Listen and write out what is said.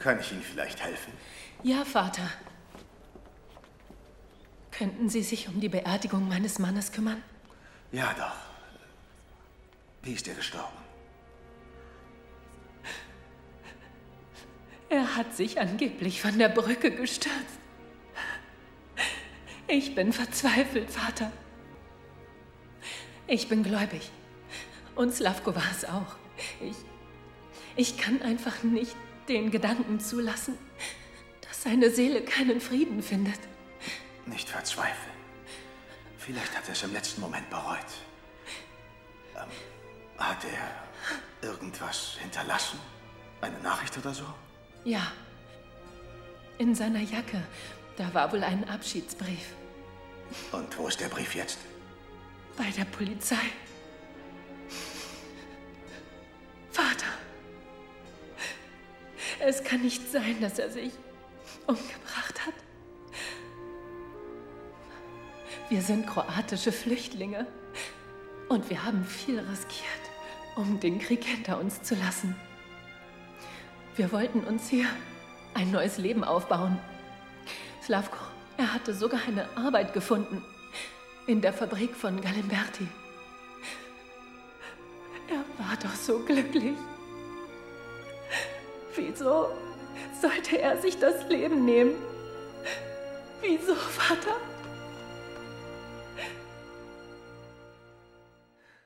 Kann ich Ihnen vielleicht helfen? Ja, Vater. Könnten Sie sich um die Beerdigung meines Mannes kümmern? Ja, doch. Wie ist er gestorben? Er hat sich angeblich von der Brücke gestürzt. Ich bin verzweifelt, Vater. Ich bin gläubig. Und Slavko war es auch. Ich kann einfach nicht den Gedanken zulassen, dass seine Seele keinen Frieden findet. Nicht verzweifeln. Vielleicht hat er es im letzten Moment bereut. Hat er irgendwas hinterlassen? Eine Nachricht oder so? Ja. In seiner Jacke. Da war wohl ein Abschiedsbrief. Und wo ist der Brief jetzt? Bei der Polizei. Vater. Es kann nicht sein, dass er sich umgebracht hat. Wir sind kroatische Flüchtlinge. Und wir haben viel riskiert, um den Krieg hinter uns zu lassen. Wir wollten uns hier ein neues Leben aufbauen. Slavko, er hatte sogar eine Arbeit gefunden. In der Fabrik von Galimberti. Er war doch so glücklich. Wieso sollte er sich das Leben nehmen? Wieso, Vater?